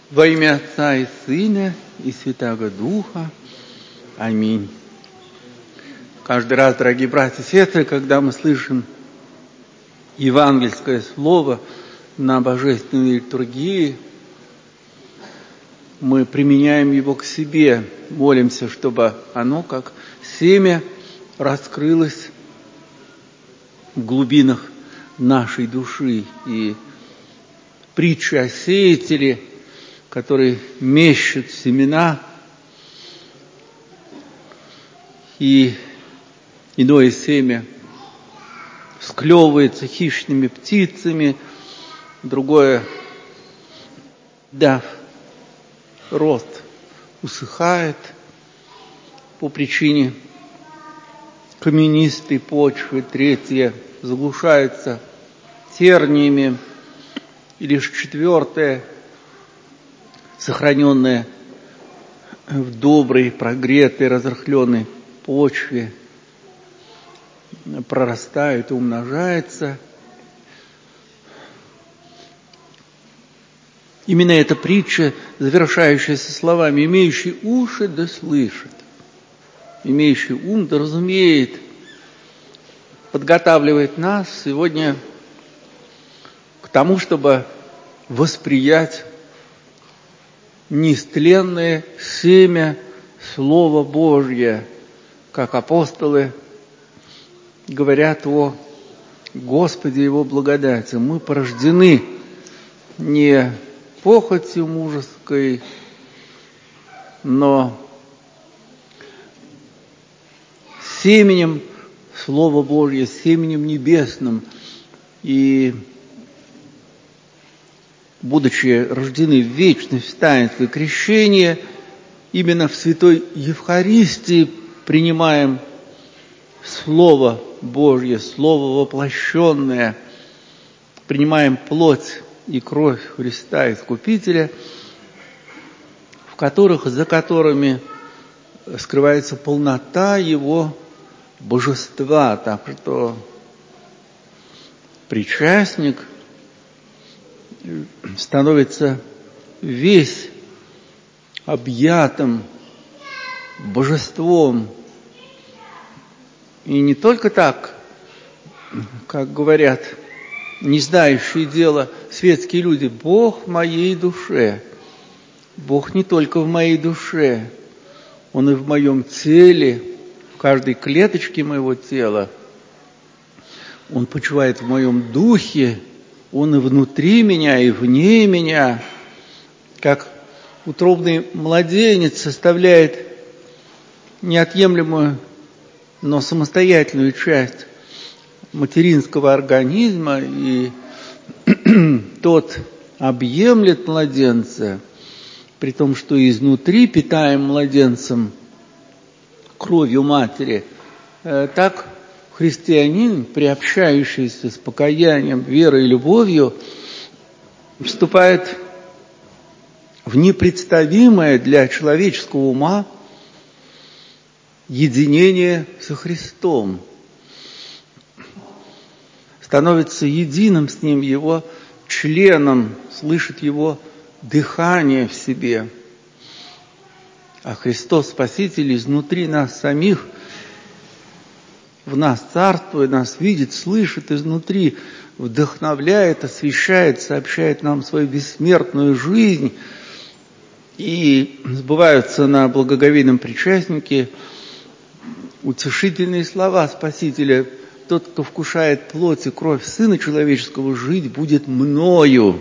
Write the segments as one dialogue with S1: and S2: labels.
S1: Во имя Отца и Сына и Святаго Духа. Аминь. Каждый раз, дорогие братья и сестры, когда мы слышим евангельское слово на божественной литургии, мы применяем его к себе, молимся, чтобы оно, как семя, раскрылось в глубинах нашей души. И притча о сеятеле, который мещет семена, и иное семя склевывается хищными птицами, другое, дав рост, усыхает по причине каменистой почвы, третье заглушается терниями, и лишь четвертое, сохраненное в доброй, прогретой, разрыхленной почве, прорастает и умножается. Именно эта притча, завершающаяся словами «имеющий уши да слышит», имеющий ум да разумеет, подготавливает нас сегодня к тому, чтобы восприять неистленное семя Слова Божье, как апостолы говорят о Господе Его благодати. Мы порождены не похотью мужеской, но семенем Слова Божьего, семенем небесным. И будучи рождены в вечность, в таинстве крещения, именно в Святой Евхаристии принимаем Слово Божье, Слово воплощенное, принимаем плоть и кровь Христа Искупителя, за которыми скрывается полнота Его божества. Так что причастник становится весь объятым божеством. И не только так, как говорят не знающие дела светские люди: Бог в моей душе. Бог не только в моей душе, Он и в моем теле, в каждой клеточке моего тела. Он почивает в моем духе, Он и внутри меня, и вне меня, как утробный младенец составляет неотъемлемую, но самостоятельную часть материнского организма, и тот объемлет младенца, при том, что изнутри питаем младенцем кровью матери. Так христианин, приобщающийся с покаянием, верой и любовью, вступает в непредставимое для человеческого ума единение со Христом, становится единым с Ним, Его членом, слышит Его дыхание в себе. А Христос Спаситель изнутри нас самих, в нас царствует, нас видит, слышит изнутри, вдохновляет, освещает, сообщает нам свою бессмертную жизнь. И сбываются на благоговейном причастнике утешительные слова Спасителя: тот, кто вкушает плоть и кровь Сына Человеческого, жить будет мною.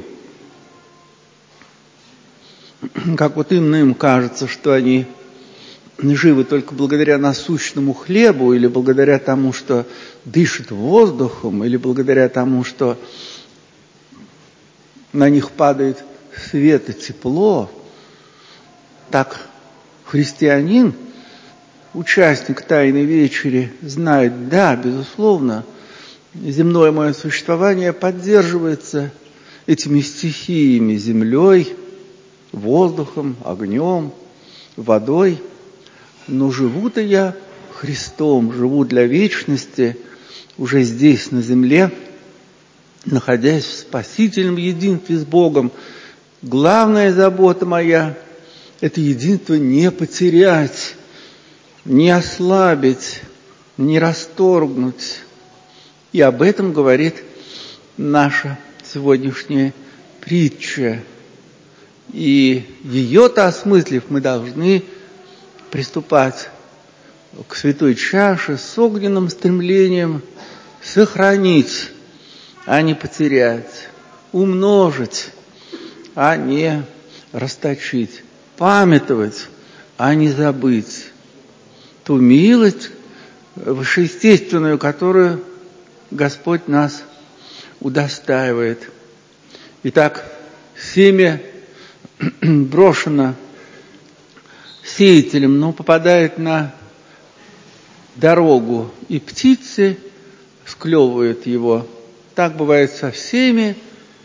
S1: Как вот им кажется, что они живы только благодаря насущному хлебу, или благодаря тому, что дышат воздухом, или благодаря тому, что на них падает свет и тепло. Так христианин, участник Тайной Вечери, знает: да, безусловно, земное мое существование поддерживается этими стихиями: землей, воздухом, огнем, водой. Но живу-то я Христом, живу для вечности уже здесь, на земле, находясь в спасительном единстве с Богом, Главная забота моя – это единство не потерять, не ослабить, не расторгнуть. И об этом говорит наша сегодняшняя притча. И ее-то осмыслив, мы должны приступать к святой чаше с огненным стремлением сохранить, а не потерять, умножить, а не расточить, памятовать, а не забыть ту милость вышеестественную, которую Господь нас удостаивает. Итак, семя брошено сеятелем, но попадает на дорогу, и птицы склевывают его. Так бывает со всеми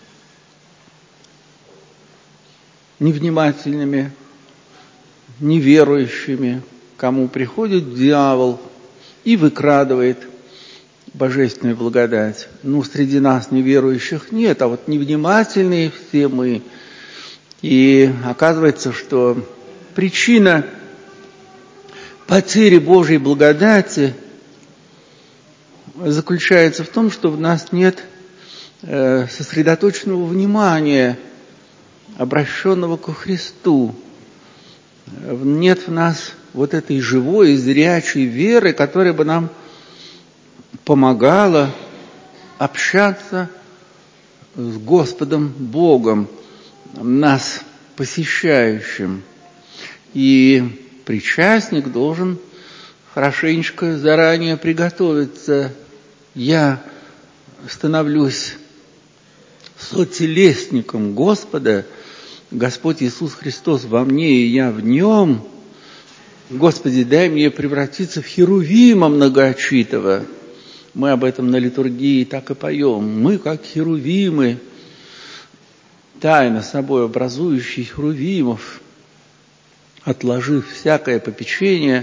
S1: невнимательными, неверующими, кому приходит дьявол и выкрадывает божественную благодать. Среди нас неверующих нет, а вот невнимательные все мы. И оказывается, что причина потери Божьей благодати заключается в том, что в нас нет сосредоточенного внимания, обращенного ко Христу. Нет в нас вот этой живой, зрячей веры, которая бы нам помогала общаться с Господом Богом, нас посещающим. И причастник должен хорошенечко заранее приготовиться. Я становлюсь сотелесником Господа, Господь Иисус Христос во мне, и я в Нем. Господи, дай мне превратиться в херувима многоочитого. Мы об этом на литургии так и поем. Мы, как херувимы, тайно собой образующие херувимов, отложив всякое попечение,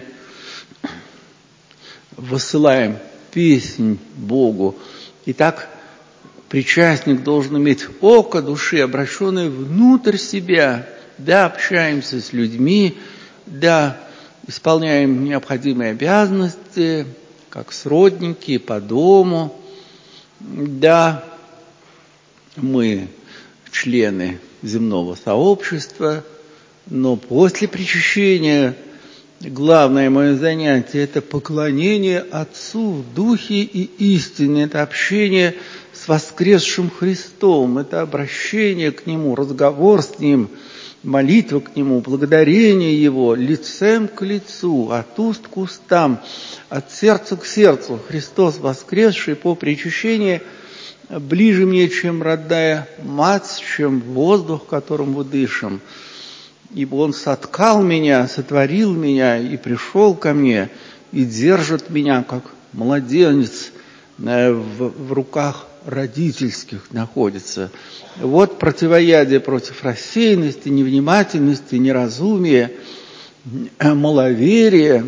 S1: высылаем песнь Богу. Итак, причастник должен иметь око души, обращенное внутрь себя. Да, общаемся с людьми, да, исполняем необходимые обязанности, как сродники по дому. Да, мы члены земного сообщества, но после причащения главное мое занятие – это поклонение Отцу в Духе и истине, это общение с воскресшим Христом, это обращение к Нему, разговор с Ним, молитва к Нему, благодарение Его лицем к лицу, от уст к устам, от сердца к сердцу. Христос воскресший по причащении ближе мне, чем родная мать, чем воздух, которым мы дышим. Ибо Он соткал меня, сотворил меня и пришел ко мне, и держит меня, как младенец в руках родительских находится. Вот противоядие против рассеянности, невнимательности, неразумия, маловерия,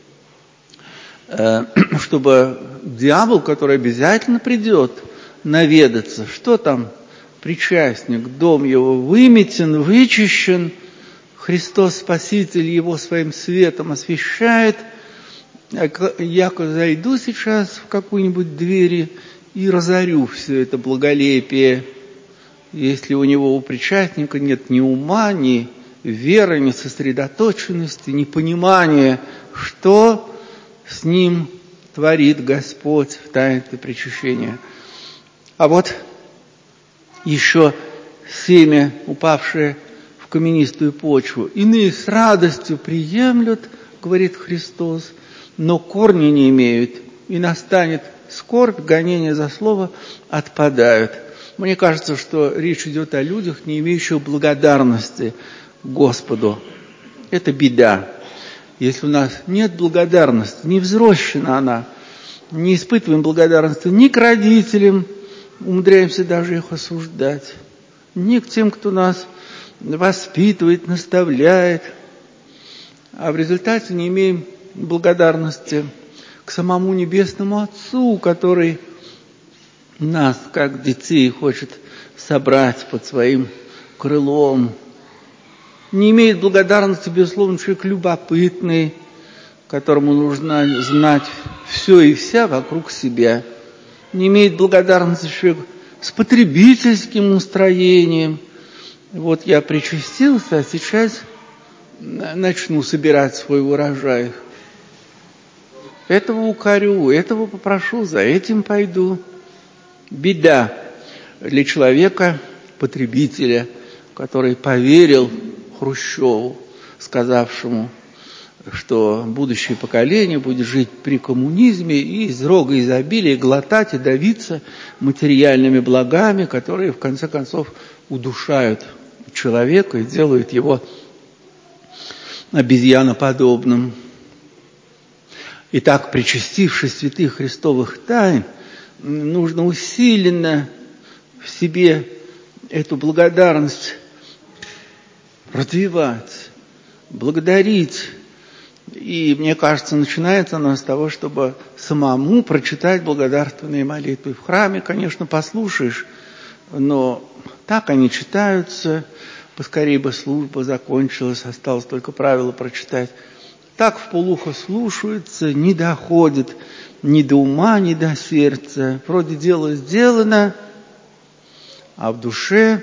S1: чтобы дьявол, который обязательно придет наведаться, что там причастник, дом его выметен, вычищен, Христос Спаситель его своим светом освещает. Я зайду сейчас в какую-нибудь дверь и разорю все это благолепие, если у него, у причастника, нет ни ума, ни веры, ни сосредоточенности, ни понимания, что с ним творит Господь в таинстве причащения. А вот еще семя, упавшее в каменистую почву. Иные с радостью приемлют, говорит Христос, но корни не имеют, и настанет скорбь, гонения за слово отпадают. Мне кажется, что речь идет о людях, не имеющих благодарности Господу. Это беда. Если у нас нет благодарности, не взрощена она, не испытываем благодарности ни к родителям, умудряемся даже их осуждать, ни к тем, кто нас воспитывает, наставляет, а в результате не имеем благодарности к самому Небесному Отцу, который нас, как детей, хочет собрать под своим крылом. Не имеет благодарности, безусловно, человек любопытный, которому нужно знать все и вся вокруг себя. Не имеет благодарности человек с потребительским настроением. Вот я причастился, а сейчас начну собирать свой урожай. Этого укорю, этого попрошу, за этим пойду. Беда для человека, потребителя, который поверил Хрущеву, сказавшему, что будущее поколение будет жить при коммунизме и из рога изобилия глотать и давиться материальными благами, которые в конце концов удушают человека и делают его обезьяноподобным. Итак, причастившись святых христовых тайн, нужно усиленно в себе эту благодарность развивать, благодарить. И, мне кажется, начинается она с того, чтобы самому прочитать благодарственные молитвы. В храме, конечно, послушаешь, но так они читаются, поскорее бы служба закончилась, осталось только правила прочитать. Так вполуха слушаются, не доходит ни до ума, ни до сердца. Вроде дело сделано, а в душе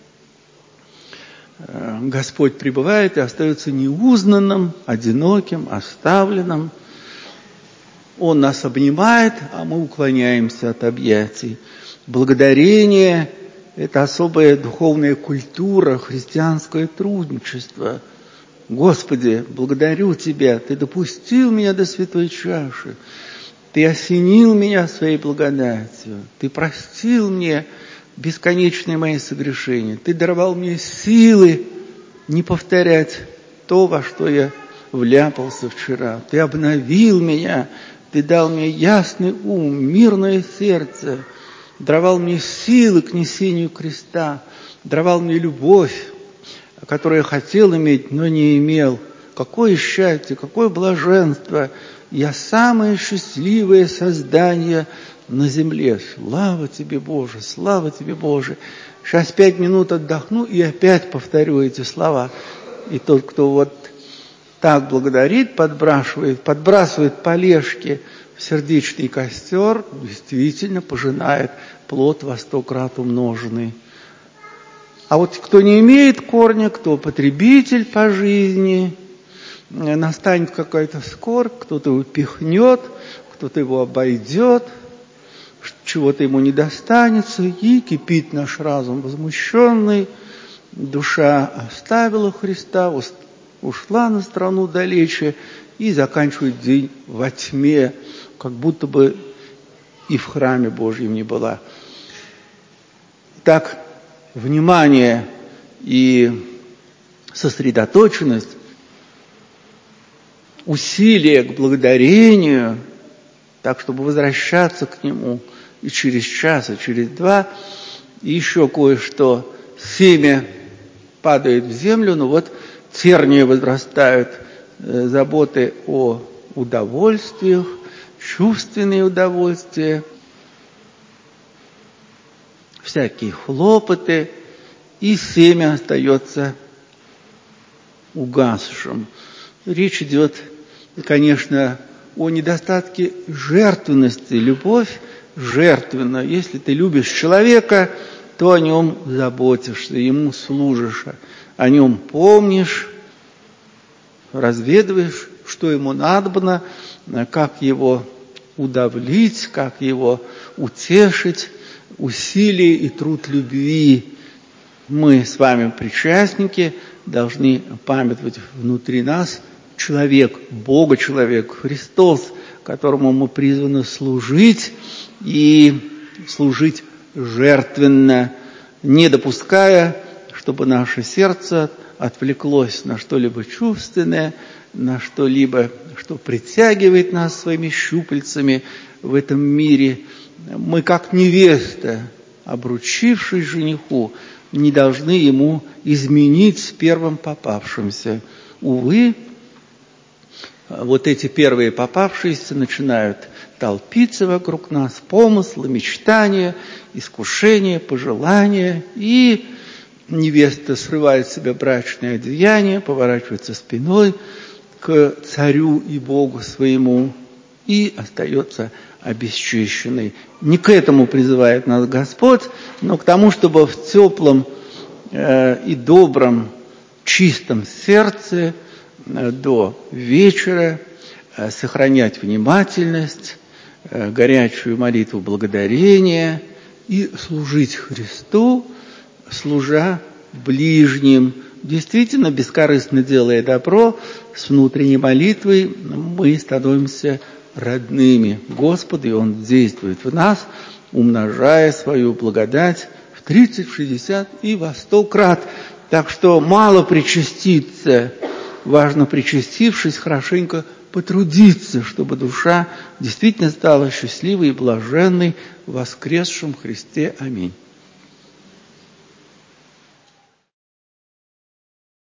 S1: Господь пребывает и остается неузнанным, одиноким, оставленным. Он нас обнимает, а мы уклоняемся от объятий. Благодарение – это особая духовная культура, христианское трудничество. Господи, благодарю Тебя, Ты допустил меня до святой чаши, Ты осенил меня своей благодатью, Ты простил мне бесконечные мои согрешения, Ты даровал мне силы не повторять то, во что я вляпался вчера. Ты обновил меня, Ты дал мне ясный ум, мирное сердце, даровал мне силы к несению креста, даровал мне любовь, которую я хотел иметь, но не имел. Какое счастье, какое блаженство! Я самое счастливое создание на земле. Слава Тебе, Боже, слава Тебе, Боже. Сейчас 5 минут отдохну и опять повторю эти слова. И тот, кто вот так благодарит, подбрасывает полежки в сердечный костер, действительно пожинает плод во 100 крат умноженный. А вот кто не имеет корня, кто потребитель по жизни, настанет какая-то скорбь, кто-то его пихнет, кто-то его обойдет, чего-то ему не достанется, и кипит наш разум возмущенный, душа оставила Христа, ушла на страну далече и заканчивает день во тьме, как будто бы и в храме Божьем не была. Так, внимание и сосредоточенность, усилие к благодарению, так, чтобы возвращаться к Нему и через час, и через 2, и еще кое-что. Семя падает в землю, но вот тернии возрастают, заботы о удовольствиях, чувственные удовольствия, всякие хлопоты, и семя остается угасшим. Речь идет, конечно, о недостатке жертвенности. Любовь жертвенна. Если ты любишь человека, то о нем заботишься, ему служишь, о нем помнишь, разведываешь, что ему надобно, как его удовлетворить, как его утешить, усилие и труд любви. Мы с вами, причастники, должны памятовать внутри нас человек, Бога-человек, Христос, которому мы призваны служить и служить жертвенно, не допуская, чтобы наше сердце отвлеклось на что-либо чувственное, на что-либо, что притягивает нас своими щупальцами в этом мире. Мы, как невеста, обручившись жениху, не должны ему изменить с первым попавшимся. Увы, вот эти первые попавшиеся начинают толпиться вокруг нас, помыслы, мечтания, искушения, пожелания, и невеста срывает с себя брачное одеяние, поворачивается спиной к царю и Богу своему и остается обесчищенной. Не к этому призывает нас Господь, но к тому, чтобы в теплом и добром, чистом сердце до вечера сохранять внимательность, горячую молитву благодарения и служить Христу, служа ближним. Действительно, бескорыстно делая добро, с внутренней молитвой мы становимся родными Господу, и Он действует в нас, умножая свою благодать в 30, в 60 и во 100 крат. Так что мало причаститься, важно, причастившись, хорошенько потрудиться, чтобы душа действительно стала счастливой и блаженной в воскресшем Христе. Аминь.